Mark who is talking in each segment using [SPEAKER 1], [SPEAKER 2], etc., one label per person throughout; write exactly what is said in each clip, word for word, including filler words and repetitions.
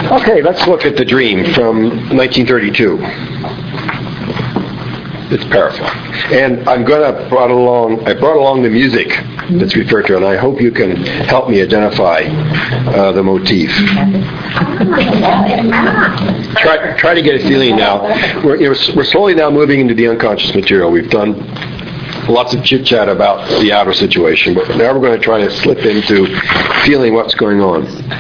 [SPEAKER 1] Okay, let's look at the dream from nineteen thirty-two. It's powerful. And I'm going to brought along, I brought along the music that's referred to, and I hope you can help me identify uh, the motif. try, try to get a feeling now. We're, you know, we're slowly now moving into the unconscious material. We've done lots of chit-chat about the outer situation, but now we're going to try to slip into feeling what's going on.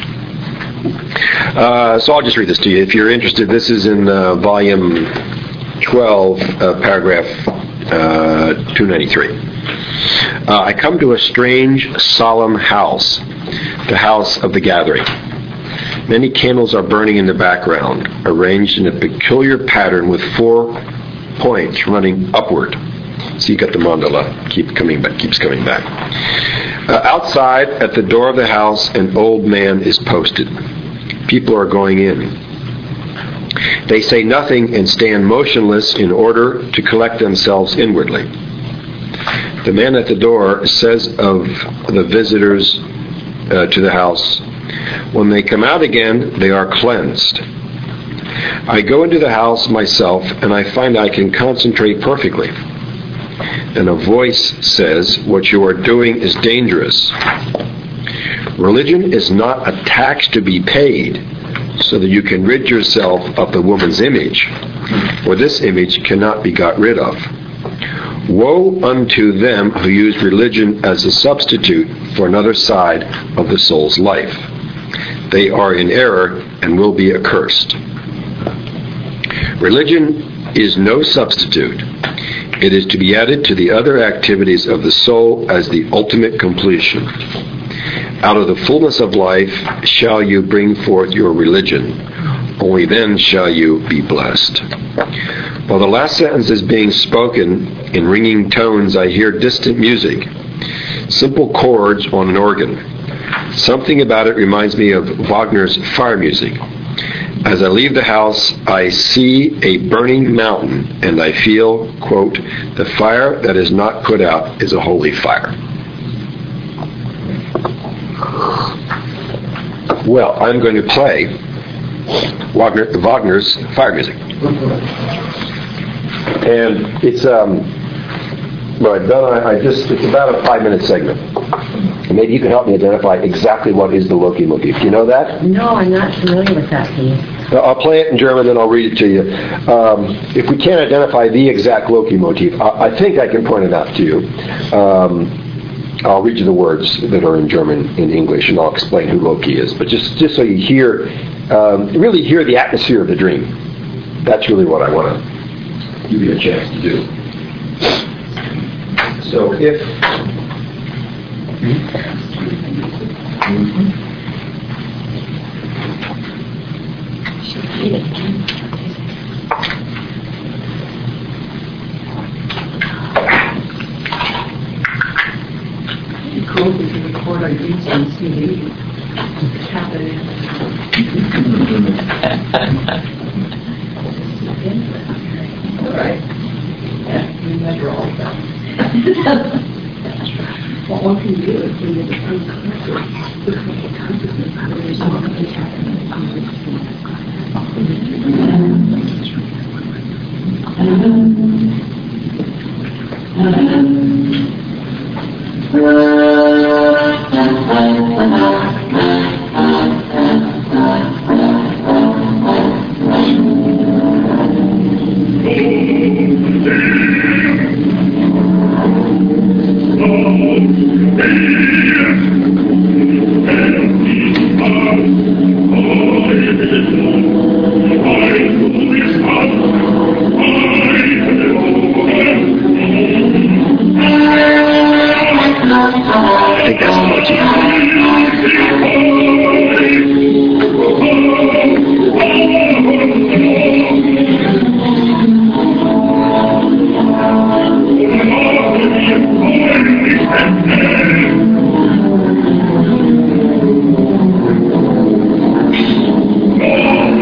[SPEAKER 1] Uh, so I'll just read this to you. If you're interested, this is in uh, volume twelve, uh, paragraph uh, two ninety-three. Uh, I come to a strange, solemn house, the house of the gathering. Many candles are burning in the background, arranged in a peculiar pattern with four points running upward. So you got the mandala, keep coming back, keeps coming back. Uh, outside, at the door of the house, an old man is posted. People are going in. They say nothing and stand motionless in order to collect themselves inwardly. The man at the door says of the visitors uh, to the house, when they come out again, they are cleansed. I go into the house myself, and I find I can concentrate perfectly. And a voice says, what you are doing is dangerous. Religion is not a tax to be paid, so that you can rid yourself of the woman's image, for this image cannot be got rid of. Woe unto them who use religion as a substitute for another side of the soul's life. They are in error and will be accursed. Religion is no substitute. It is to be added to the other activities of the soul as the ultimate completion. Out of the fullness of life shall you bring forth your religion. Only then shall you be blessed. While the last sentence is being spoken in ringing tones, I hear distant music, simple chords on an organ. Something about it reminds me of Wagner's fire music. As I leave the house, I see a burning mountain, and I feel, quote, the fire that is not put out is a holy fire. Well, I'm going to play Wagner, Wagner's fire music. And it's, um, what I've done, I, I just, it's about a five-minute segment. And maybe you can help me identify exactly what is the Loki motif. Do you know that?
[SPEAKER 2] No, I'm not familiar with that piece.
[SPEAKER 1] I'll play it in German, then I'll read it to you. Um, if we can't identify the exact Loki motif, I, I think I can point it out to you. Um, I'll read you the words that are in German in English, and I'll explain who Loki is. But just, just so you hear, um, really hear the atmosphere of the dream. That's really what I want to give you a chance to do. So if... Mm-hmm.
[SPEAKER 3] Cool if you record our dreams on C D. Tap it in. All right. Yeah, remember all of that. What one can do is when you become conscious, become a consciousness where there's all of this happening.
[SPEAKER 1] I think that's the motif.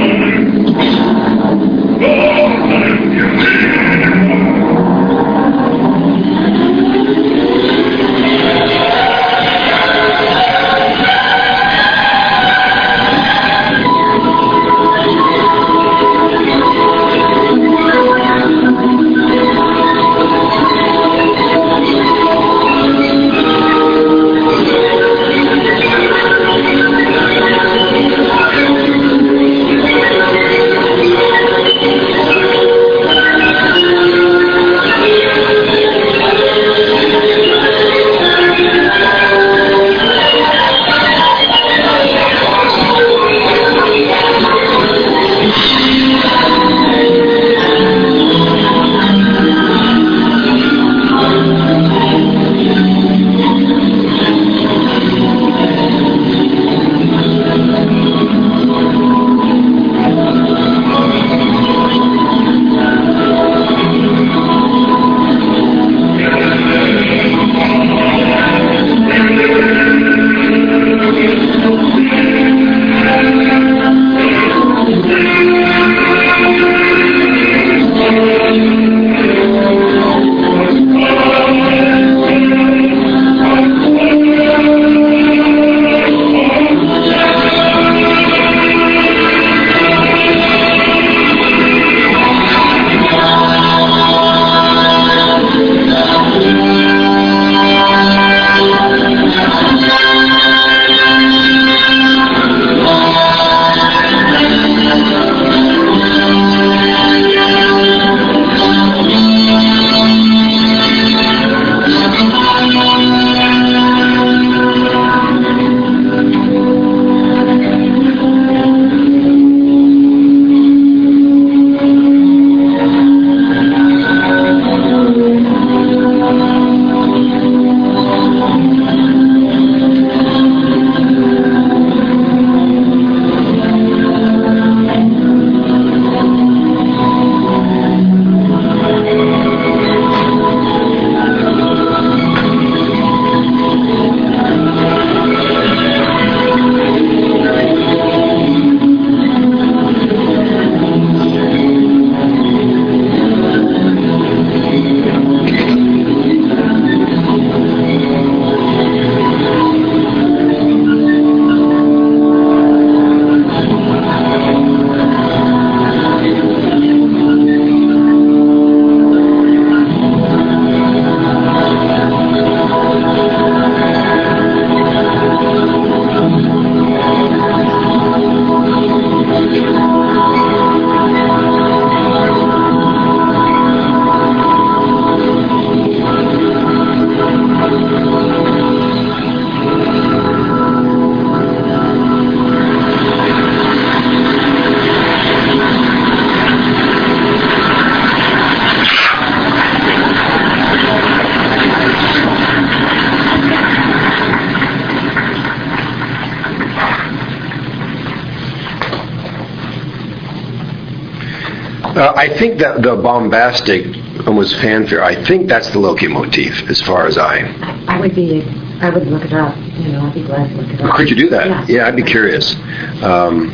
[SPEAKER 1] Uh, I think that the bombastic, almost fanfare, I think that's the Loki motif, as far as I...
[SPEAKER 2] I would be, I would look it up, you know, I'd be glad to look it up.
[SPEAKER 1] Could you do that?
[SPEAKER 2] Yeah.
[SPEAKER 1] Yeah, I'd be curious. Um,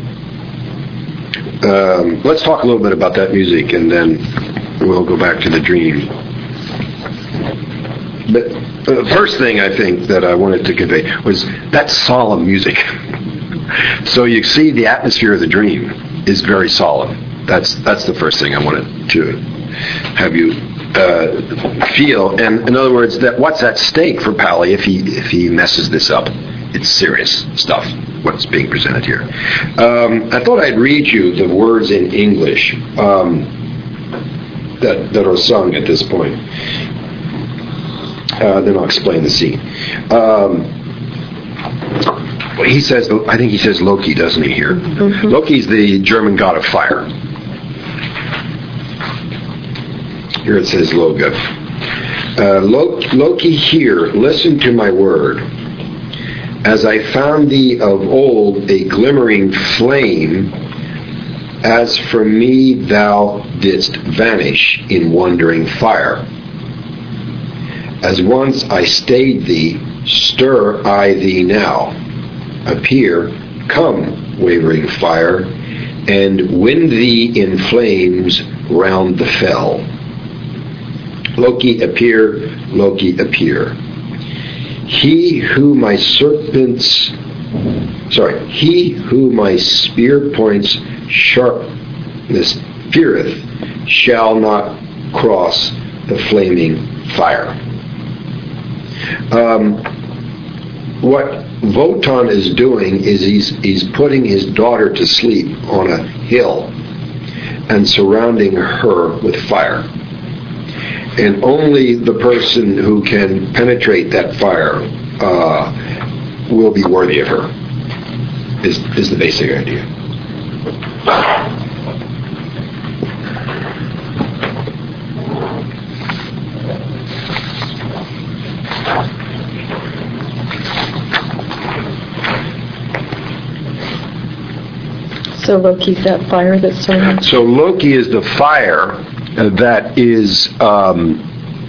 [SPEAKER 1] um, let's talk a little bit about that music, and then we'll go back to the dream. But the first thing I think that I wanted to convey was that solemn music. So you see the atmosphere of the dream is very solemn. That's that's the first thing I wanted to have you uh, feel. And in other words, that what's at stake for Pally if he if he messes this up? It's serious stuff, what's being presented here. Um, I thought I'd read you the words in English um, that that are sung at this point. Uh, then I'll explain the scene. Um, he says, I think he says Loki, doesn't he, here? Mm-hmm. Loki's the German god of fire. Here it says Loga. Uh, Loki, hear, listen to my word. As I found thee of old a glimmering flame, as from me thou didst vanish in wandering fire. As once I stayed thee, stir I thee now. Appear, come, wavering fire, and wind thee in flames round the fell. Loki, appear, Loki, appear. He who my serpents, sorry, he who my spear points sharpness feareth, shall not cross the flaming fire. Um, what Wotan is doing is he's he's putting his daughter to sleep on a hill and surrounding her with fire. And only the person who can penetrate that fire uh, will be worthy of her, is, is the basic idea.
[SPEAKER 4] So Loki's that fire that's surrounding.
[SPEAKER 1] So Loki is the fire that is um,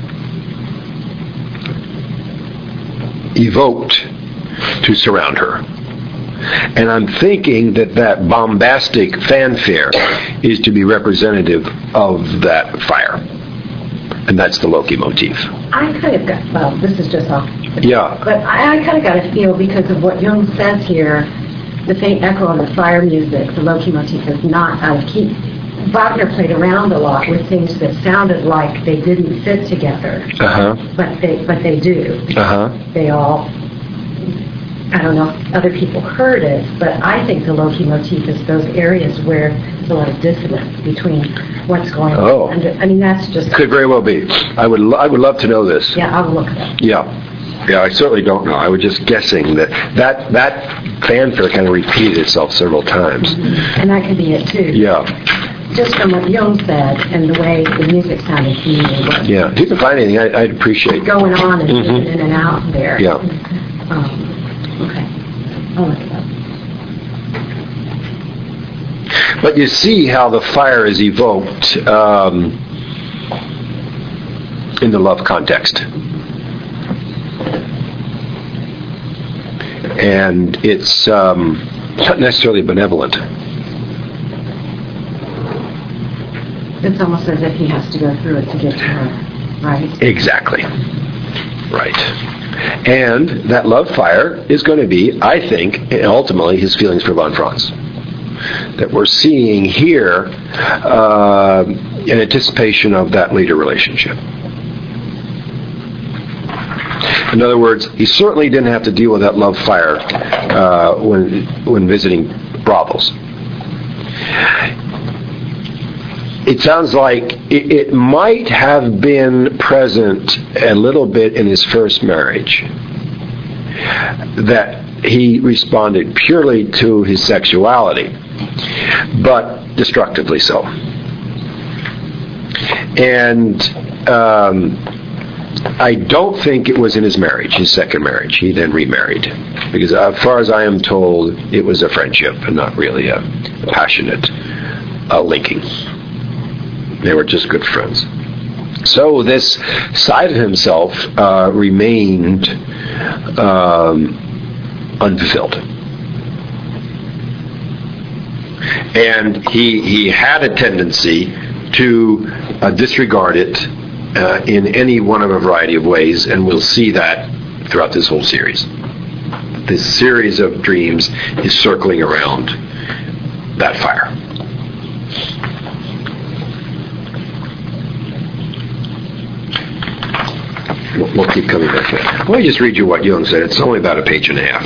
[SPEAKER 1] evoked to surround her. And I'm thinking that that bombastic fanfare is to be representative of that fire. And that's the Loki motif.
[SPEAKER 2] I kind of got, well, this is just off.
[SPEAKER 1] Yeah.
[SPEAKER 2] But I, I kind of got a feel because of what Jung says here, the faint echo of the fire music, the Loki motif is not out of key. Wagner played around a lot with things that sounded like they didn't fit together,
[SPEAKER 1] Uh-huh.
[SPEAKER 2] but they but they do.
[SPEAKER 1] Uh-huh.
[SPEAKER 2] They all, I don't know if other people heard it, but I think the Loki motif is those areas where there's a lot of dissonance between what's going
[SPEAKER 1] Oh.
[SPEAKER 2] on. I mean, that's just...
[SPEAKER 1] Could very well be. I would lo- I would love to know this.
[SPEAKER 2] Yeah, I'll look it up.
[SPEAKER 1] Yeah. Yeah, I certainly don't know. I was just guessing that that, that fanfare kind of repeated itself several times.
[SPEAKER 2] Mm-hmm. And that could be it, too.
[SPEAKER 1] Yeah.
[SPEAKER 2] Just from what Jung said and the way the music sounded to me, what
[SPEAKER 1] Yeah. If you can find anything, I, I'd appreciate.
[SPEAKER 2] going on and
[SPEAKER 1] Mhm.
[SPEAKER 2] moving in and out there.
[SPEAKER 1] Yeah.
[SPEAKER 2] Um, okay. I'll look it up.
[SPEAKER 1] But you see how the fire is evoked um, in the love context. And it's um, not necessarily benevolent.
[SPEAKER 2] It's almost as if he has to go through it to get to her, right?
[SPEAKER 1] Exactly. Right. And that love fire is going to be, I think, ultimately his feelings for von Franz. That we're seeing here uh, in anticipation of that later relationship. In other words, he certainly didn't have to deal with that love fire uh, when when visiting brothels. It sounds like it, it might have been present a little bit in his first marriage, that he responded purely to his sexuality, but destructively so. And um, I don't think it was in his marriage, his second marriage. He then remarried. Because as far as I am told, it was a friendship and not really a passionate uh, linking. They were just good friends. So this side of himself uh, remained um, unfulfilled. And he, he had a tendency to uh, disregard it uh, in any one of a variety of ways, and we'll see that throughout this whole series. This series of dreams is circling around that fire. We'll, we'll keep coming back to that. Let me just read you what Jung said. It's only about a page and a half.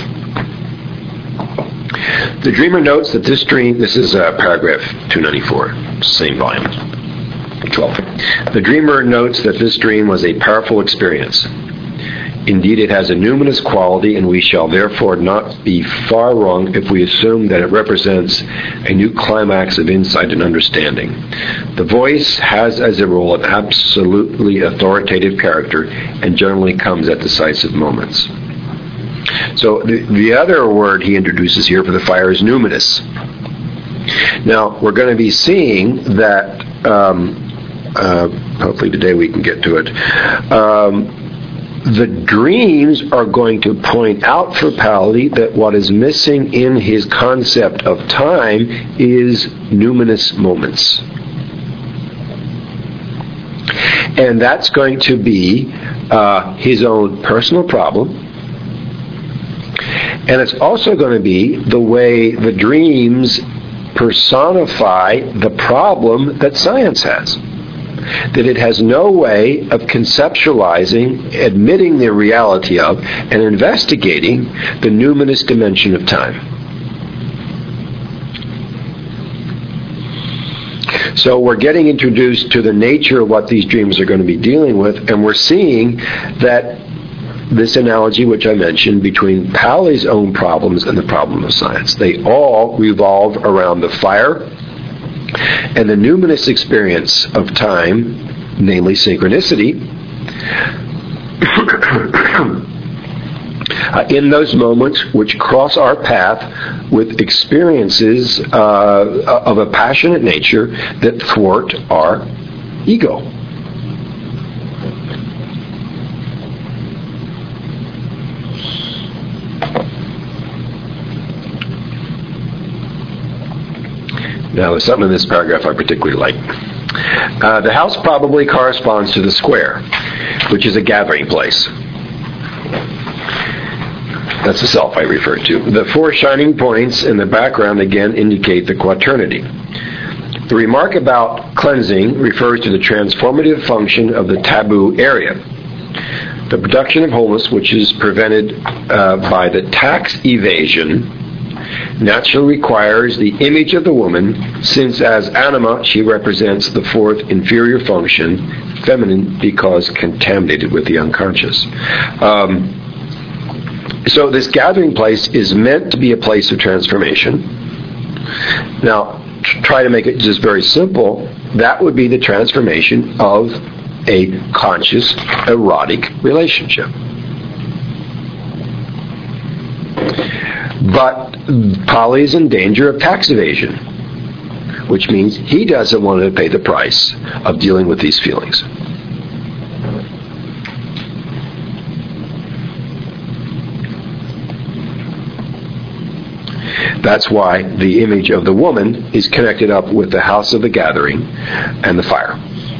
[SPEAKER 1] The dreamer notes that this dream, this is uh, paragraph two ninety-four, same volume, twelve. The dreamer notes that this dream was a powerful experience. Indeed, it has a numinous quality, and we shall therefore not be far wrong if we assume that it represents a new climax of insight and understanding. The voice has, as a rule, an absolutely authoritative character and generally comes at decisive moments. So the, the other word he introduces here for the fire is numinous. Now, we're going to be seeing that, um, uh, hopefully today we can get to it, um, the dreams are going to point out for Pauli that what is missing in his concept of time is numinous moments. And that's going to be uh, his own personal problem. And it's also going to be the way the dreams personify the problem that science has. That it has no way of conceptualizing, admitting the reality of, and investigating the numinous dimension of time. So we're getting introduced to the nature of what these dreams are going to be dealing with, and we're seeing that this analogy which I mentioned between Pauli's own problems and the problem of science, they all revolve around the fire and the numinous experience of time, namely synchronicity, uh, in those moments which cross our path with experiences uh, of a passionate nature that thwart our ego. Now, there's something in this paragraph I particularly like. Uh, the house probably corresponds to the square, which is a gathering place. That's the self I referred to. The four shining points in the background again indicate the quaternity. The remark about cleansing refers to the transformative function of the taboo area. The production of wholeness, which is prevented uh, by the tax evasion, naturally requires the image of the woman, since as anima she represents the fourth inferior function, feminine, because contaminated with the unconscious. Um, so this gathering place is meant to be a place of transformation. Now, to try to make it just very simple, that would be the transformation of a conscious erotic relationship. But Pauli is in danger of tax evasion, which means he doesn't want to pay the price of dealing with these feelings. That's why the image of the woman is connected up with the house of the gathering and the fire.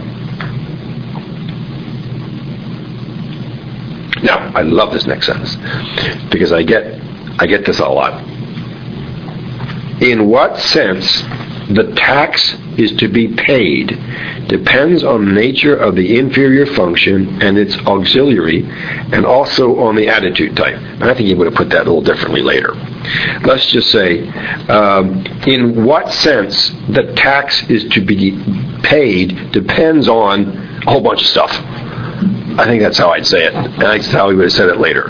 [SPEAKER 1] Now, I love this next sentence because I get I get this a lot. In what sense the tax is to be paid depends on the nature of the inferior function and its auxiliary, and also on the attitude type. And I think he would have put that a little differently later. Let's just say, um, in what sense the tax is to be paid depends on a whole bunch of stuff. I think that's how I'd say it. And that's how he would have said it later.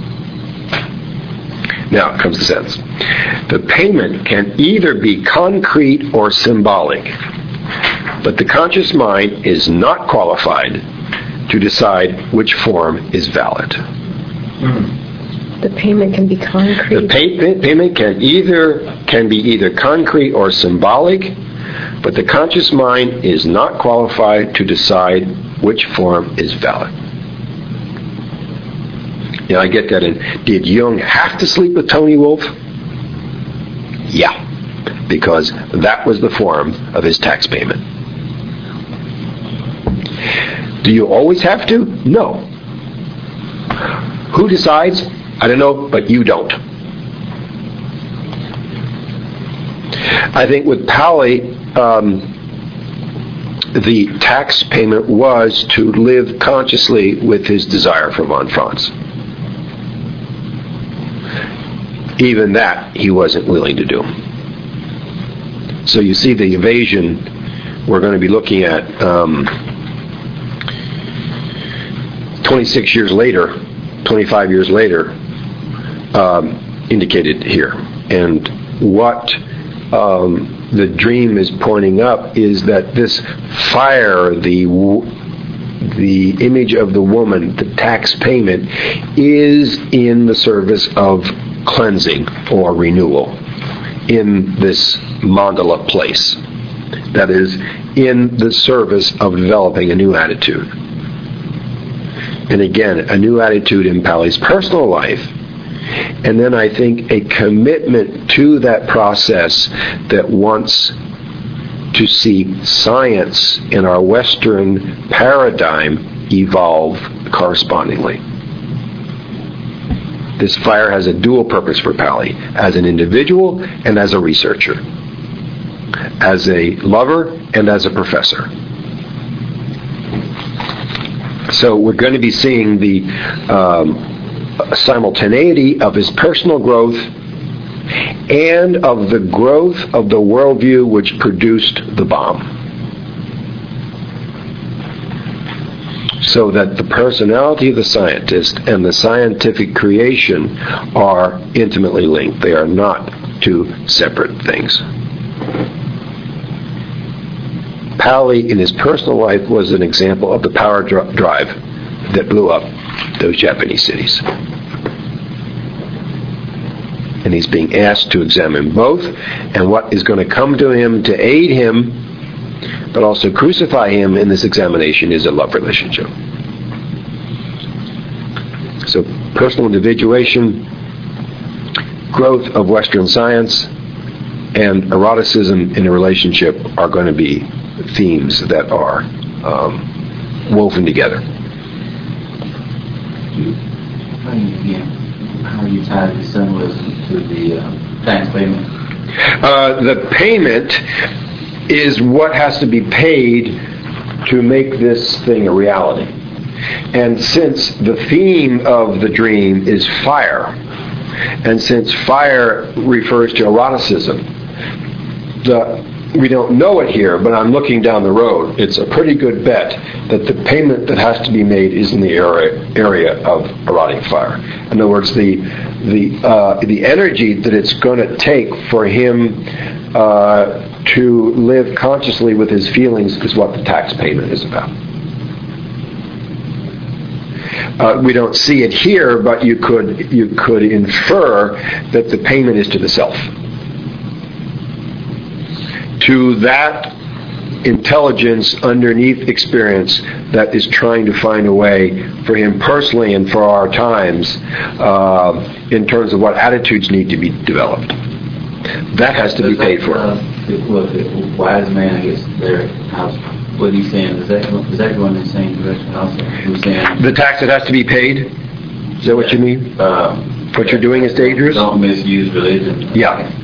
[SPEAKER 1] Now comes the sentence. The payment can either be concrete or symbolic, but the conscious mind is not qualified to decide which form is valid.
[SPEAKER 4] The payment can be concrete.
[SPEAKER 1] The pay- payment can either can be either concrete or symbolic, but the conscious mind is not qualified to decide which form is valid. Yeah, I get that. And did Jung have to sleep with Tony Wolff? Yeah, because that was the form of his tax payment. Do you always have to? No. Who decides? I don't know, but you don't. I think with Pauli, um, the tax payment was to live consciously with his desire for von Franz. Even that he wasn't willing to do. So you see the evasion we're going to be looking at um, twenty-six years later, twenty-five years later, um, indicated here. And what um, the dream is pointing up is that this fire, the the image of the woman, the tax payment, is in the service of cleansing or renewal in this mandala place. That is, in the service of developing a new attitude. And again, a new attitude in Pauli's personal life, and then I think a commitment to that process that wants to see science in our Western paradigm evolve correspondingly. This fire has a dual purpose for Pauli, as an individual and as a researcher, as a lover and as a professor. So we're going to be seeing the um, simultaneity of his personal growth and of the growth of the worldview which produced the bomb. So that the personality of the scientist and the scientific creation are intimately linked. They are not two separate things. Pauli, in his personal life, was an example of the power dr- drive that blew up those Japanese cities. And he's being asked to examine both, and what is going to come to him to aid him but also crucify him in this examination is a love relationship. So personal individuation, growth of Western science, and eroticism in a relationship are going to be themes that are um, woven together.
[SPEAKER 5] How do you, how do you tie the symbolism to the uh, tax payment?
[SPEAKER 1] Uh, the payment is what has to be paid to make this thing a reality. And since the theme of the dream is fire, and since fire refers to eroticism, the, we don't know it here, but I'm looking down the road. It's a pretty good bet that the payment that has to be made is in the area, area of erotic fire. In other words, the the uh, the energy that it's going to take for him uh, to live consciously with his feelings is what the tax payment is about. Uh, we don't see it here, but you could you could infer that the payment is to the self, to that intelligence underneath experience that is trying to find a way for him personally and for our times uh, in terms of what attitudes need to be developed. That has to be paid for.
[SPEAKER 5] Uh, well, the wise man, I guess, there, how, what he's saying, is that, is that going in the same direction also? He's saying,
[SPEAKER 1] the tax that has to be paid? Is that what you mean?
[SPEAKER 5] Uh,
[SPEAKER 1] what you're doing is dangerous?
[SPEAKER 5] Don't misuse religion.
[SPEAKER 1] Yeah.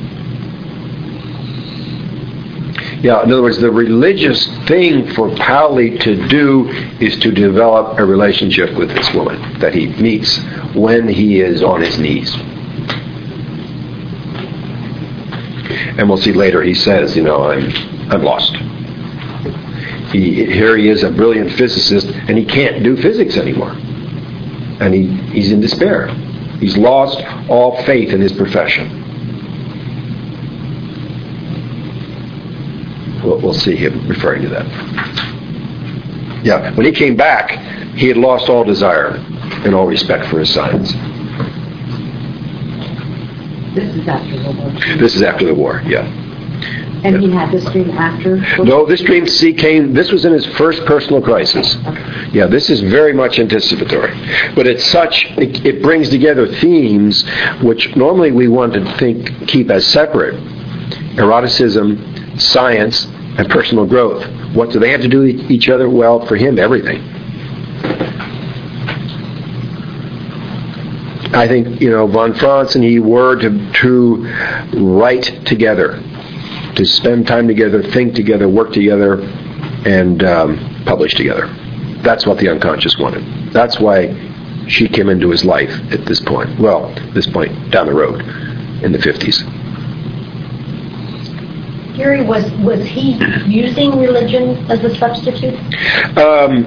[SPEAKER 1] Yeah, in other words, the religious thing for Pauli to do is to develop a relationship with this woman that he meets when he is on his knees. And we'll see later, he says, you know, I'm I'm lost. He, here he is, a brilliant physicist, and he can't do physics anymore. And he, he's in despair. He's lost all faith in his profession. We'll, we'll see him referring to that. Yeah, when he came back, he had lost all desire and all respect for his science.
[SPEAKER 2] This is after the war.
[SPEAKER 1] This is after the war, yeah.
[SPEAKER 2] And he had this dream after?
[SPEAKER 1] No, this dream see came, this was in his first personal crisis. Yeah, this is very much anticipatory. But it's such, it, it brings together themes which normally we want to think, keep as separate. Eroticism, science, and personal growth. What do they have to do with each other? Well, for him, everything. I think, you know, von Franz and he were to, to write together, to spend time together, think together, work together, and um, publish together. That's what the unconscious wanted. That's why she came into his life at this point. Well, this point down the road in the fifties.
[SPEAKER 2] Gary, was, was he using religion as a substitute?
[SPEAKER 1] Um,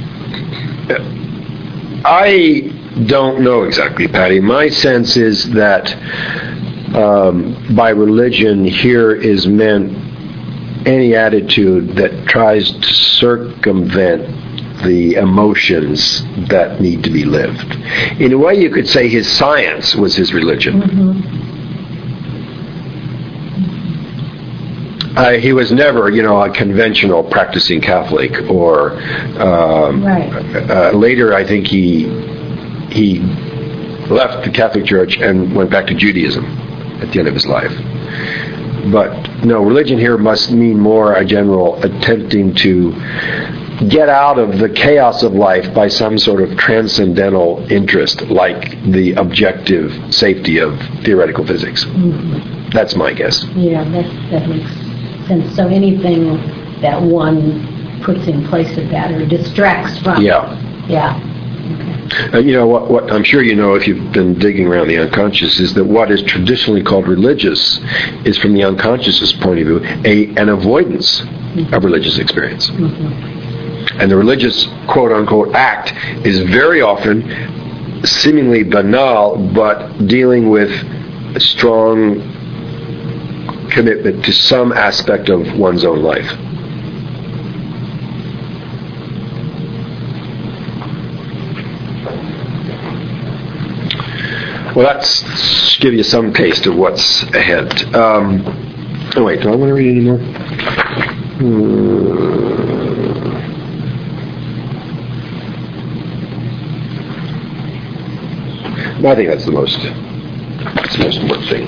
[SPEAKER 1] I don't know exactly, Patty. My sense is that um, by religion here is meant any attitude that tries to circumvent the emotions that need to be lived. In a way, you could say his science was his religion.
[SPEAKER 2] Mm-hmm.
[SPEAKER 1] Uh, he was never, you know, a conventional practicing Catholic, or um,
[SPEAKER 2] right.
[SPEAKER 1] uh, later I think he he left the Catholic Church and went back to Judaism at the end of his life. But no, religion here must mean more a general attempting to get out of the chaos of life by some sort of transcendental interest, like the objective safety of theoretical physics.
[SPEAKER 2] Mm-hmm.
[SPEAKER 1] That's my guess.
[SPEAKER 2] Yeah, that, that makes sense. So anything that one puts in place of that or distracts from.
[SPEAKER 1] Yeah.
[SPEAKER 2] Yeah.
[SPEAKER 1] Uh, you know, what, what I'm sure you know if you've been digging around the unconscious is that what is traditionally called religious is, from the unconscious's point of view, a, an avoidance mm-hmm. of religious experience. Mm-hmm. And the religious quote-unquote act is very often seemingly banal, but dealing with a strong commitment to some aspect of one's own life. Well, that's give you some taste of what's ahead. Um, oh wait, do I want to read any more? Hmm. I think that's the most, that's the most important thing.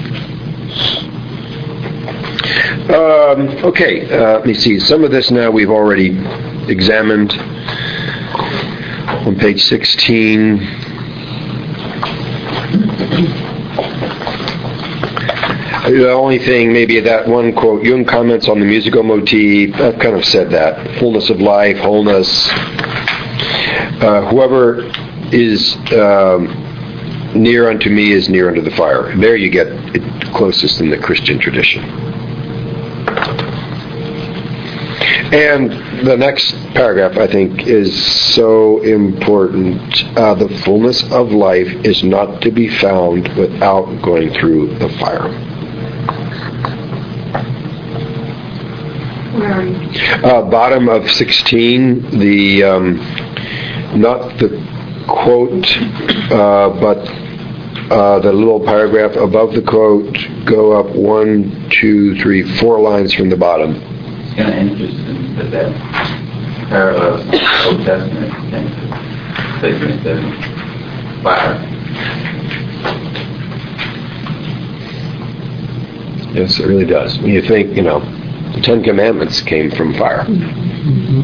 [SPEAKER 1] Um, okay, uh, let me see. Some of this now we've already examined on page sixteen. The only thing, maybe that one quote, Jung comments on the musical motif. I've kind of said that. Fullness of life, wholeness. Uh, whoever is um, near unto me is near unto the fire. There you get it closest in the Christian tradition. And the next paragraph, I think, is so important. Uh, the fullness of life is not to be found without going through the fire.
[SPEAKER 3] Where are you?
[SPEAKER 1] Uh, bottom of sixteen, the um, not the quote, uh, but uh, the little paragraph above the quote. Go up one, two, three, four lines from the bottom.
[SPEAKER 5] It's kind of interesting that that parallels Old Testament statement that fire.
[SPEAKER 1] Yes, it really does. When you think, you know, the Ten Commandments came from fire.
[SPEAKER 2] Mm-hmm.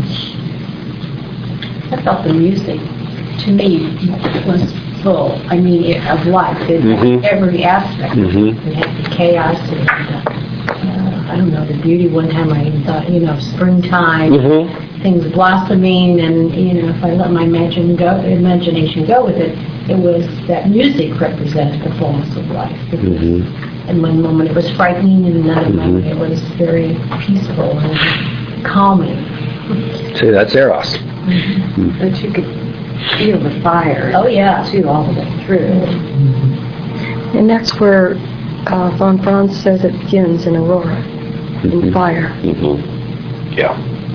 [SPEAKER 2] I felt the music, to me, was full. I mean, it, of life. It,
[SPEAKER 1] Mm-hmm.
[SPEAKER 2] Every aspect.
[SPEAKER 1] Mm-hmm.
[SPEAKER 2] It had the chaos and the, uh, I don't know, the beauty. One time I even thought, you know, springtime,
[SPEAKER 1] Mm-hmm.
[SPEAKER 2] things blossoming, and, you know, if I let my imagine go, imagination go with it, it was that music represented the fullness of life.
[SPEAKER 1] Mm-hmm.
[SPEAKER 2] In one moment it was frightening, and another
[SPEAKER 1] Mm-hmm.
[SPEAKER 2] moment it was very peaceful and calming.
[SPEAKER 1] See, that's Eros.
[SPEAKER 2] Mm-hmm.
[SPEAKER 3] But you could feel the fire.
[SPEAKER 2] Oh, yeah.
[SPEAKER 3] Too, all the way through.
[SPEAKER 4] And that's where uh, von Franz says it begins in Aurora,
[SPEAKER 1] Mm-hmm.
[SPEAKER 4] in fire.
[SPEAKER 1] Mm-hmm. Yeah.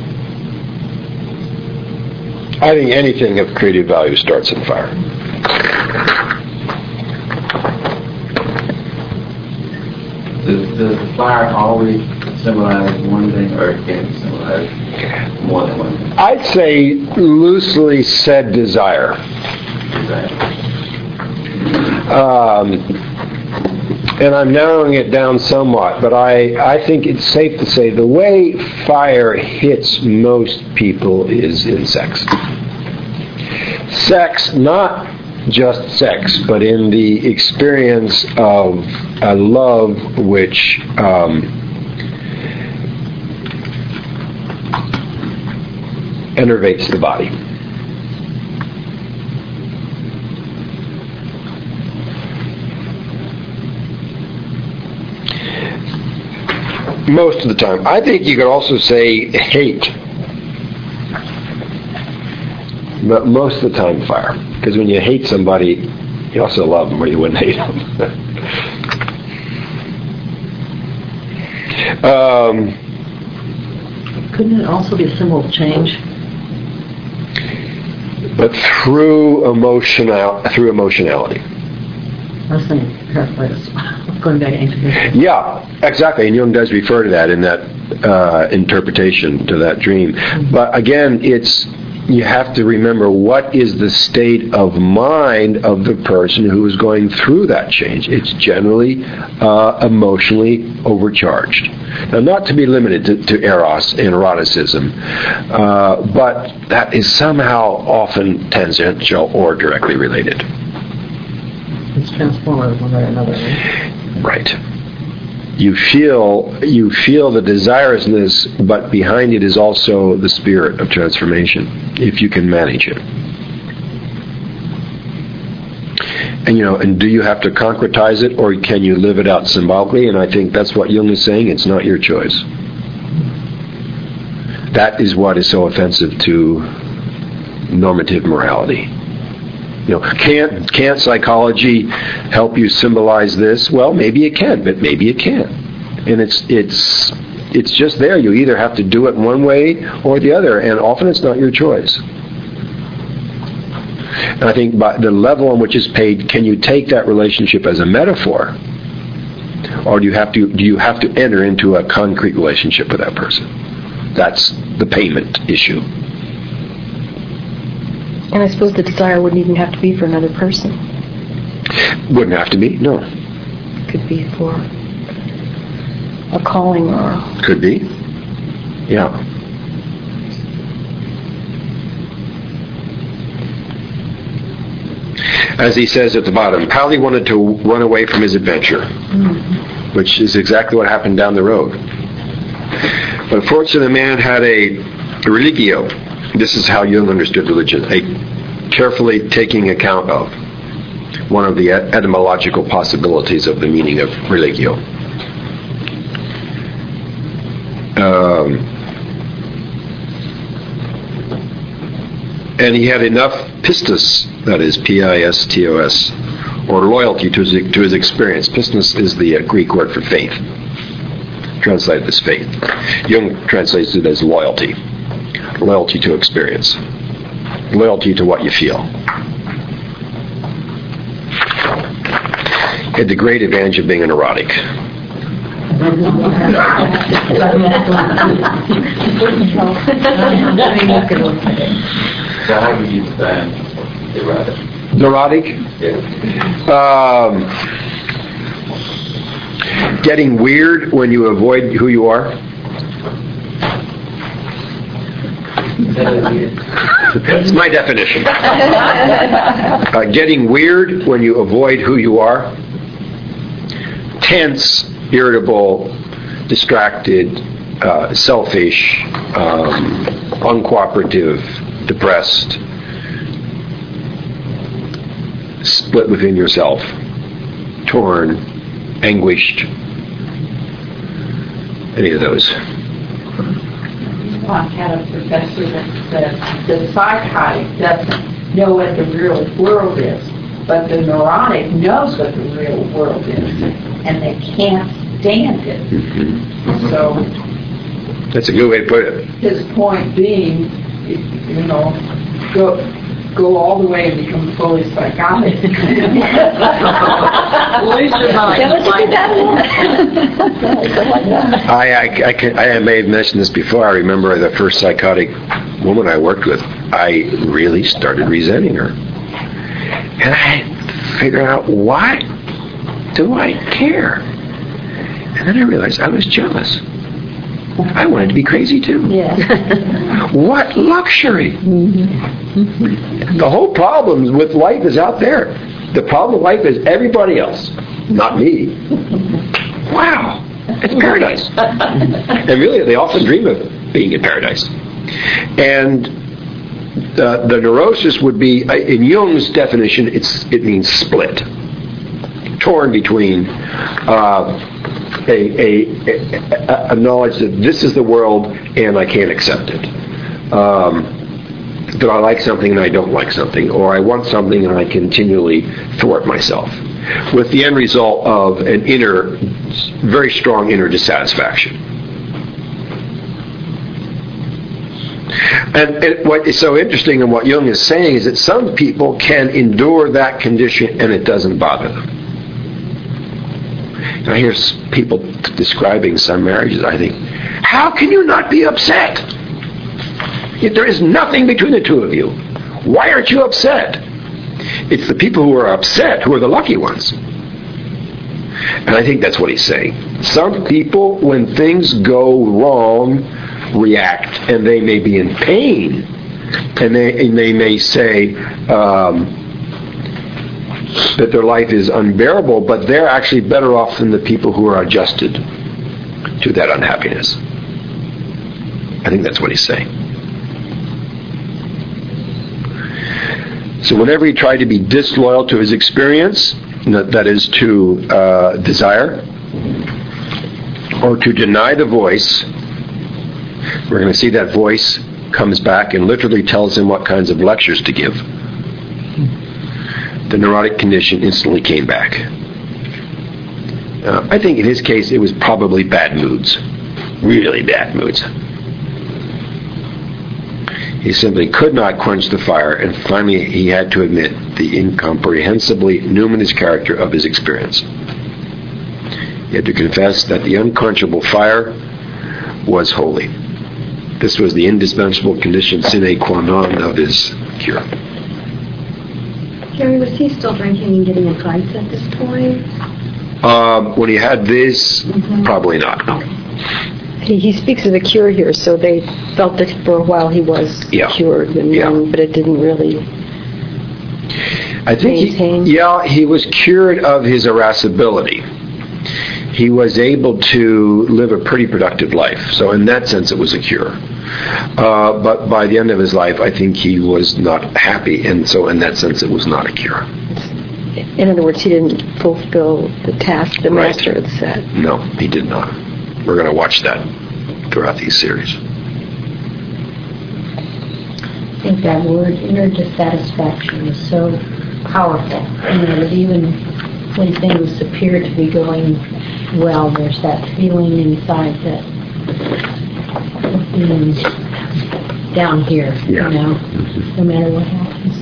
[SPEAKER 1] I think anything of creative value starts in fire.
[SPEAKER 5] Does, does the fire always symbolize one thing, or can it symbolize more than one thing?
[SPEAKER 1] I'd say loosely said desire. Um, and I'm narrowing it down somewhat, but I, I think it's safe to say the way fire hits most people is in sex. Sex, not just sex, but in the experience of a love which um, enervates the body. Most of the time. I think you could also say hate. But most of the time, fire. Because when you hate somebody, you also love them or you wouldn't hate them. um,
[SPEAKER 3] Couldn't it also be a symbol of change?
[SPEAKER 1] But through emotional, through emotionality.
[SPEAKER 3] I was thinking, paraphrase, going back to ancient history.
[SPEAKER 1] Yeah, exactly. And Jung does refer to that in that uh, interpretation to that dream. Mm-hmm. But again, it's you have to remember what is the state of mind of the person who is going through that change. It's generally uh, emotionally overcharged. Now, not to be limited to, to eros and eroticism, uh, but that is somehow often tangential or directly related.
[SPEAKER 3] It's transformative one way or another. Right?
[SPEAKER 1] Right. You feel you feel the desirousness, but behind it is also the spirit of transformation, if you can manage it. And you know, and do you have to concretize it, or can you live it out symbolically? And I think that's what Jung is saying. It's not your choice. That is what is so offensive to normative morality. You know, can't can't psychology help you symbolize this? Well, maybe it can, but maybe it can't. And it's it's it's just there. You either have to do it one way or the other, and often it's not your choice. And I think by the level on which it's paid, can you take that relationship as a metaphor, or do you have to do you have to enter into a concrete relationship with that person? That's the payment issue.
[SPEAKER 4] And I suppose the desire wouldn't even have to be for another person.
[SPEAKER 1] Wouldn't have to be, no.
[SPEAKER 4] It could be for a calling or...
[SPEAKER 1] Could be, yeah. As he says at the bottom, Pauli wanted to run away from his adventure, mm-hmm. which is exactly what happened down the road. But unfortunately, the man had a religio. This is how Jung understood religion, a carefully taking account of one of the etymological possibilities of the meaning of religio. Um, and he had enough pistos, that is P I S T O S, or loyalty to his, to his experience. Pistos is the uh, Greek word for faith, translated as faith. Jung translates it as loyalty. Loyalty to experience. Loyalty to what you feel. Had the great advantage of being a neurotic.
[SPEAKER 5] So how would you define neurotic?
[SPEAKER 1] Neurotic?
[SPEAKER 5] Yeah.
[SPEAKER 1] Um, getting weird when you avoid who you are. That's my definition. Uh, getting weird when you avoid who you are. Tense, irritable, distracted, uh, selfish, um, uncooperative, depressed, split within yourself, torn, anguished. Any of those.
[SPEAKER 6] I had a professor that said the psychotic doesn't know what the real world is, but the neurotic knows what the real world is, and they can't stand it. Mm-hmm. So
[SPEAKER 1] that's a good way to put it.
[SPEAKER 6] His point being, you know, go go all the way and become fully psychotic. Lose your mind.
[SPEAKER 1] I, I, I, can, I may have mentioned this before. I remember the first psychotic woman I worked with, I really started resenting her. And I figured out, why do I care? And then I realized I was jealous. I wanted to be crazy too.
[SPEAKER 4] Yeah.
[SPEAKER 1] What luxury! Mm-hmm. The whole problem with life is out there. The problem with life is everybody else, not me. Wow, it's paradise. And really, they often dream of being in paradise. And uh, the neurosis would be, in Jung's definition, it's it means split, torn between. Uh, A, a, a, a knowledge that this is the world and I can't accept it. Um, that I like something and I don't like something, or I want something and I continually thwart myself, with the end result of an inner, very strong inner dissatisfaction. And, and what is so interesting in what Jung is saying is that some people can endure that condition and it doesn't bother them. And I hear people describing some marriages, I think, how can you not be upset? If there is nothing between the two of you, why aren't you upset? It's the people who are upset who are the lucky ones. And I think that's what he's saying. Some people, when things go wrong, react, and they may be in pain, and they, and they may say, um, that their life is unbearable, but they're actually better off than the people who are adjusted to that unhappiness. I think that's what he's saying. So whenever he tried to be disloyal to his experience, that is to uh, desire, or to deny the voice, we're going to see that voice comes back and literally tells him what kinds of lectures to give. The neurotic condition instantly came back. Uh, I think in his case it was probably bad moods. Really bad moods. He simply could not quench the fire, and finally he had to admit the incomprehensibly numinous character of his experience. He had to confess that the unquenchable fire was holy. This was the indispensable condition sine qua non of his cure.
[SPEAKER 2] Gary, was he still drinking and getting in fights at this point?
[SPEAKER 1] Um, when he had this, mm-hmm. Probably not.
[SPEAKER 2] Okay.
[SPEAKER 4] He, he speaks of the cure here, so they felt that for a while he was
[SPEAKER 1] yeah.
[SPEAKER 4] cured, and
[SPEAKER 1] yeah.
[SPEAKER 4] then, but it didn't really
[SPEAKER 1] I think
[SPEAKER 4] maintain.
[SPEAKER 1] He, yeah, he was cured of his irascibility. He was able to live a pretty productive life. So in that sense, it was a cure. Uh, but by the end of his life, I think he was not happy, and so in that sense, it was not a cure.
[SPEAKER 4] In other words, he didn't fulfill the task the
[SPEAKER 1] Right.
[SPEAKER 4] master had set.
[SPEAKER 1] No, he did not. We're going to watch that throughout these series.
[SPEAKER 2] I think that word, inner dissatisfaction, is so powerful. You know, that even when things appear to be going well, there's that feeling inside that being down here,
[SPEAKER 1] Yeah.
[SPEAKER 2] you know,
[SPEAKER 1] Mm-hmm.
[SPEAKER 2] no matter what happens.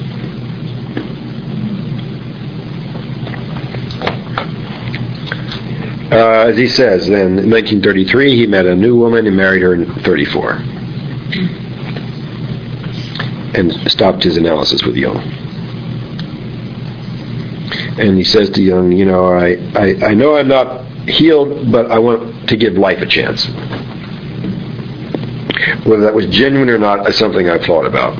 [SPEAKER 1] Uh, as he says, then in nineteen thirty-three, he met a new woman and married her in thirty-four. And stopped his analysis with Jung. And he says to Jung, you know, I, I, I know I'm not healed, but I want to give life a chance. Whether that was genuine or not is something I've thought about.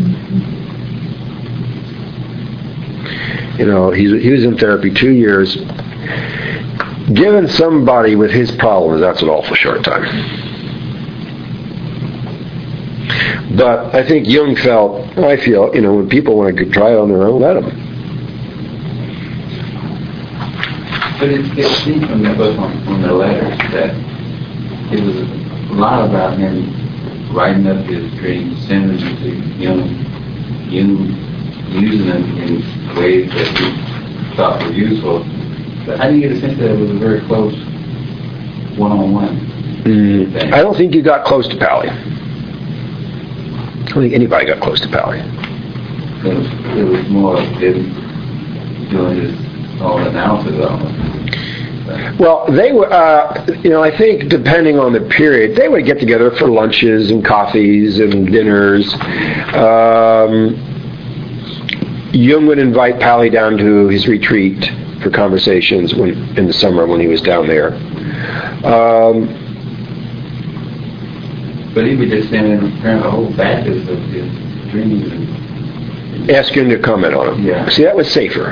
[SPEAKER 1] You know, he, he was in therapy two years. Given somebody with his problems, that's an awful short time. But I think Jung felt, I feel, you know, when people want to try it on their own, let them.
[SPEAKER 5] But it, it seemed from the book, on, from the letters, that it was a lot about him writing up his dreams, sending them to Jung, Jung using them in ways that he thought were useful. But I didn't get a sense that it was a very close one-on-one
[SPEAKER 1] Mm,
[SPEAKER 5] thing.
[SPEAKER 1] I don't think you got close to Pally. I don't think anybody got close to Pally.
[SPEAKER 5] it was, it was more of him doing his own analysis almost.
[SPEAKER 1] Well, they were, uh, you know, I think depending on the period, they would get together for lunches and coffees and dinners. Um, Jung would invite Pali down to his retreat for conversations when, in the summer when he was down there. Um,
[SPEAKER 5] but he would just send in apparently a whole batch of his dreams and
[SPEAKER 1] ask him to comment on them.
[SPEAKER 5] Yeah.
[SPEAKER 1] See, that was safer.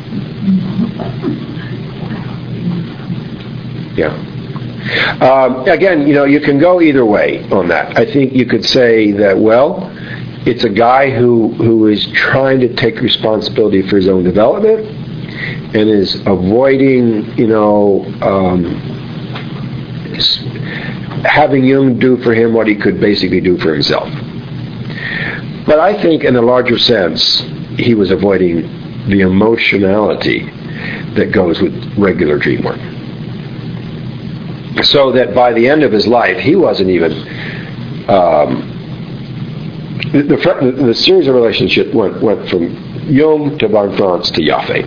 [SPEAKER 1] Yeah. Um, again, you know, you can go either way on that. I think you could say that, well, it's a guy who, who is trying to take responsibility for his own development and is avoiding, you know, um, having Jung do for him what he could basically do for himself. But I think in a larger sense, he was avoiding the emotionality that goes with regular dream work. So that by the end of his life, he wasn't even... Um, the, the, the series of relationships went, went from Jung to von Franz to Jaffe.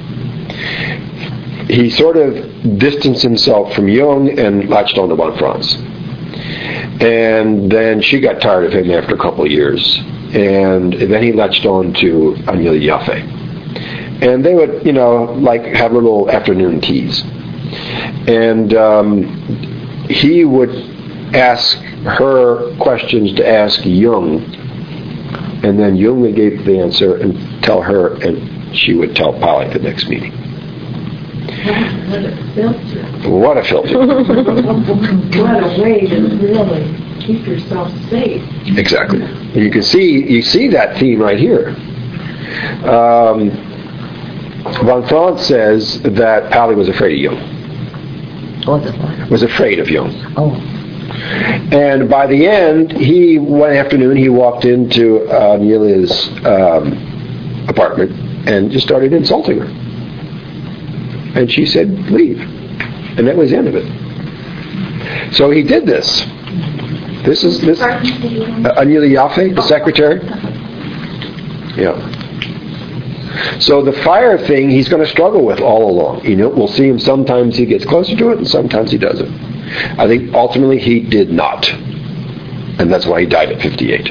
[SPEAKER 1] He sort of distanced himself from Jung and latched on to von Franz. And then she got tired of him after a couple of years. And then he latched on to Aniela Jaffe. And they would, you know, like have little afternoon teas. And um, he would ask her questions to ask Jung, and then Jung would give the answer and tell her, and she would tell Pali the next meeting.
[SPEAKER 3] What a filter.
[SPEAKER 1] What a filter.
[SPEAKER 3] What a way to really keep yourself safe.
[SPEAKER 1] Exactly. And you can see you see that theme right here. Um, von Franz says that Pali was afraid of Jung.
[SPEAKER 4] Was it?
[SPEAKER 1] Was afraid of Jung.
[SPEAKER 4] Oh.
[SPEAKER 1] And by the end, he one afternoon he walked into uh, Nelia's um, apartment and just started insulting her. And she said, "Leave," and that was the end of it. So he did this. This is this uh, Aniela Jaffe, the secretary. Yeah. So the fire thing, he's going to struggle with all along. You know, we'll see him. Sometimes he gets closer to it, and sometimes he doesn't. I think ultimately he did not, and that's why he died at fifty-eight.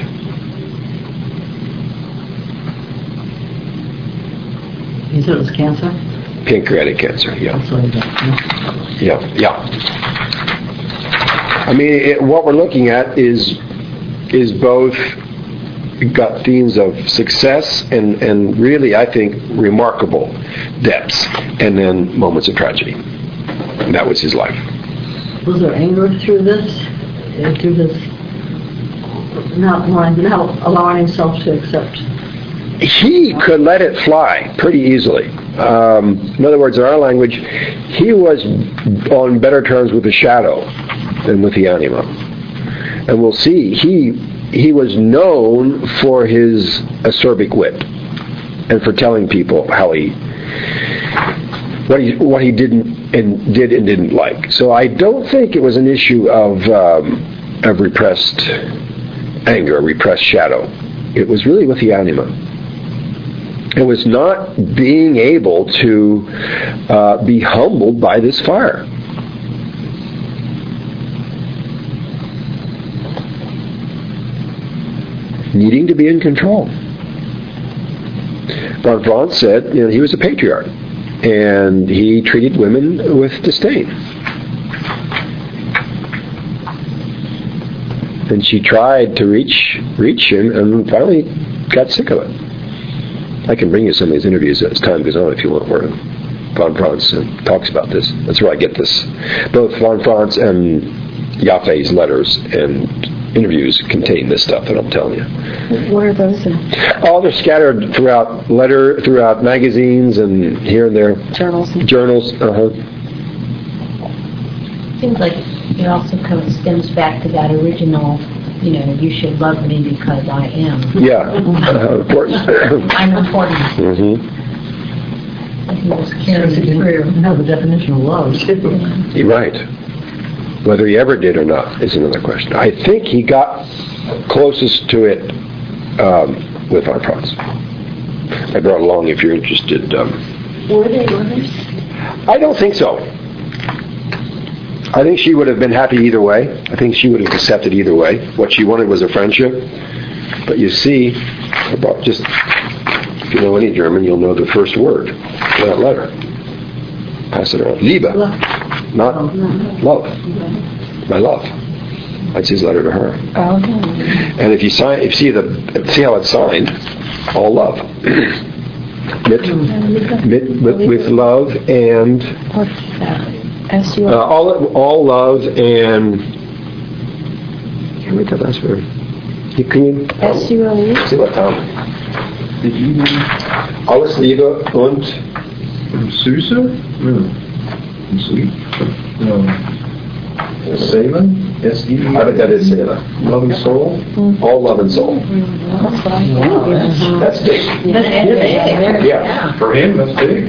[SPEAKER 7] You said it was cancer?
[SPEAKER 1] Pancreatic cancer. Yeah.
[SPEAKER 7] That's what I got.
[SPEAKER 1] Yeah. Yeah. I mean, it, what we're looking at is is both got themes of success and, and really, I think, remarkable depths, and then moments of tragedy. And that was his life.
[SPEAKER 7] Was there anger through this? Uh, through this not wanting, not allowing himself to accept?
[SPEAKER 1] He could let it fly pretty easily. Um, in other words, in our language, he was on better terms with the shadow than with the anima. And we'll see, he he was known for his acerbic wit and for telling people how he what he what he didn't and did and didn't like. So I don't think it was an issue of um, of repressed anger, repressed shadow. It was really with the anima. It was not being able to uh, be humbled by this fire. Needing to be in control. Von Franz said, you know, he was a patriarch, and he treated women with disdain. And she tried to reach reach him, and finally got sick of it. I can bring you some of these interviews as time goes on if you want, where Von Franz uh, talks about this. That's where I get this. Both Von Franz and Jaffe's letters and interviews contain this stuff that I'm telling you.
[SPEAKER 4] What are those in?
[SPEAKER 1] Oh, they're scattered throughout letter, throughout magazines and here and there.
[SPEAKER 4] Journals?
[SPEAKER 1] Journals, uh-huh.
[SPEAKER 2] Seems like it also kind of stems back to that original, you know, you should love me because I am.
[SPEAKER 1] Yeah, uh, of course.
[SPEAKER 2] I'm important.
[SPEAKER 1] Mm-hmm.
[SPEAKER 2] He was carrying through.
[SPEAKER 7] Know the definition of love.
[SPEAKER 1] You're right. Whether he ever did or not is another question. I think he got closest to it um, with Von Franz. I brought along if you're interested. Um,
[SPEAKER 2] Were they lovers?
[SPEAKER 1] I don't think so. I think she would have been happy either way. I think she would have accepted either way. What she wanted was a friendship. But you see, about just if you know any German, you'll know the first word for that letter. Pass it around. Liebe, not love. My love. That's his letter to her.
[SPEAKER 4] Okay.
[SPEAKER 1] And if you sign, if you see the see how it's signed, all love. mit, mit, with, with love and
[SPEAKER 4] What's that? S U
[SPEAKER 1] uh, all all love and. Can we tell that word? You can you?
[SPEAKER 4] S U L E?
[SPEAKER 1] See what Tom?
[SPEAKER 5] Did you know?
[SPEAKER 1] Alles Liebe und
[SPEAKER 8] Süße? No. Sweet? No. Seelen? S E
[SPEAKER 1] I bet that is Seele.
[SPEAKER 8] Love and soul?
[SPEAKER 1] All love and soul.
[SPEAKER 4] That's what I thought.
[SPEAKER 1] That's big. Yeah.
[SPEAKER 8] For him, that's big.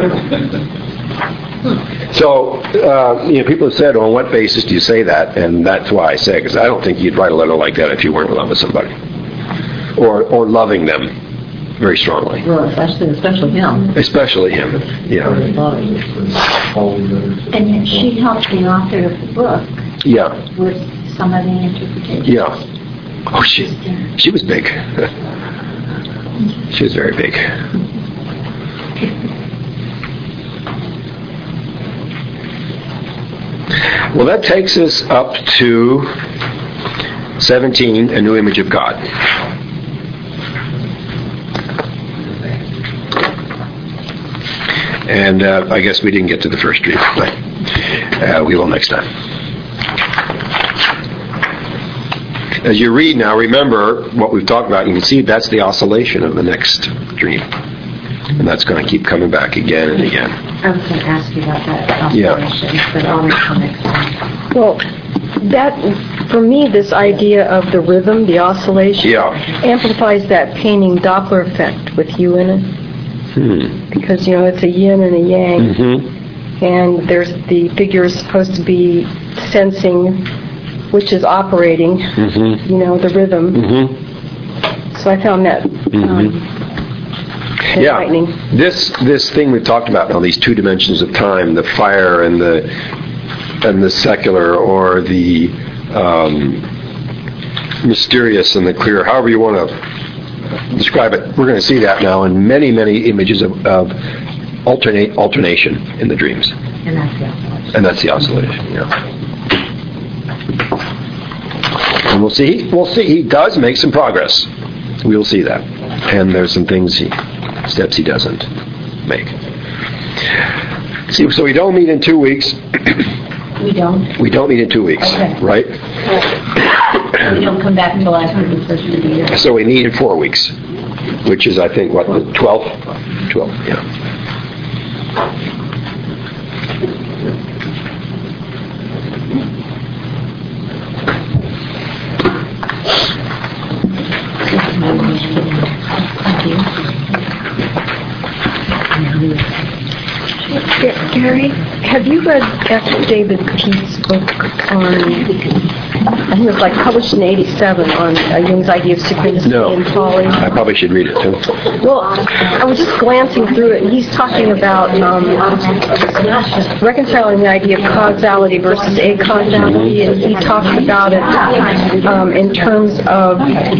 [SPEAKER 1] So, uh, you know, people have said, on what basis do you say that? And that's why I say it, because I don't think you'd write a letter like that if you weren't in love with somebody. Or or loving them very strongly.
[SPEAKER 7] Well, especially, especially him.
[SPEAKER 1] Especially him, yeah.
[SPEAKER 2] And yet she helped the author of the book
[SPEAKER 1] Yeah,
[SPEAKER 2] with some of the interpretation.
[SPEAKER 1] yeah. Oh, she, she was big. She was very big. Well, that takes us up to seventeen, a new image of God. And uh, I guess we didn't get to the first dream, but uh, we will next time. As you read now, remember what we've talked about. You can see that's the oscillation of the next dream. And that's going to keep coming back again and again.
[SPEAKER 2] I was going to ask you about that
[SPEAKER 1] Yeah.
[SPEAKER 2] observation, but I'll wait till next time.
[SPEAKER 4] Well, that, for me, this idea of the rhythm, the oscillation,
[SPEAKER 1] Yeah.
[SPEAKER 4] amplifies that painting Doppler effect with you in it.
[SPEAKER 1] Hmm.
[SPEAKER 4] Because, you know, it's a yin and a yang.
[SPEAKER 1] Mm-hmm.
[SPEAKER 4] And there's the figure is supposed to be sensing which is operating,
[SPEAKER 1] Mm-hmm.
[SPEAKER 4] you know, the rhythm.
[SPEAKER 1] Mm-hmm.
[SPEAKER 4] So I found that um,
[SPEAKER 1] Yeah.
[SPEAKER 4] enlightening.
[SPEAKER 1] This this thing we've talked about now, these two dimensions of time, the fire and the and the secular, or the um, mysterious and the clear, however you want to describe it. We're going to see that now in many, many images of, of alternate alternation in the dreams.
[SPEAKER 2] And that's the oscillation.
[SPEAKER 1] And that's the oscillation, yeah. And we'll see, we'll see, he does make some progress. We'll see that. And there's some things he, steps he doesn't make. See, so we don't meet in two weeks.
[SPEAKER 2] We don't?
[SPEAKER 1] We don't meet in two weeks,
[SPEAKER 2] Okay.
[SPEAKER 1] right?
[SPEAKER 2] We don't come back until after the first of the year.
[SPEAKER 1] So we meet in four weeks, which is, I think, what, the twelfth? twelfth, yeah.
[SPEAKER 4] Ga- Gary, have you read F. David Pete's book on, I think it was like published in eighty-seven, on uh, Jung's idea of synchronicity
[SPEAKER 1] No.
[SPEAKER 4] and folly?
[SPEAKER 1] I probably should read it, too.
[SPEAKER 4] Well, I was just glancing through it, and he's talking about um, reconciling the idea of causality versus acausality, and he talks about it um, in terms of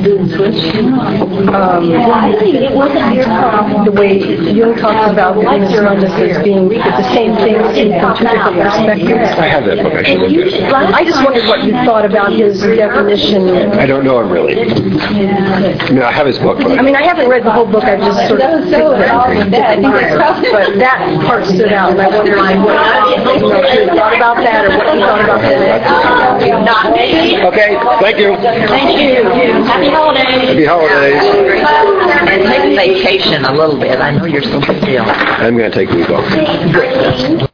[SPEAKER 4] um, the way Jung talks about the Venus Mundus as being the same thing seen from two different perspectives.
[SPEAKER 1] I have that book. I should look at it.
[SPEAKER 4] I just wondered what you thought about his definition.
[SPEAKER 1] I don't know him really. I mean, I have his book, but
[SPEAKER 4] I mean, I haven't read the whole book, I've just sort of picked it. But that part stood out, and I wondered what, you know, if you thought about that, or what you thought about that.
[SPEAKER 6] Not me.
[SPEAKER 1] okay, thank you.
[SPEAKER 6] Thank you. Happy holidays.
[SPEAKER 1] Happy holidays.
[SPEAKER 3] And take vacation a little bit. I know you're so busy.
[SPEAKER 1] I'm going to take a week off.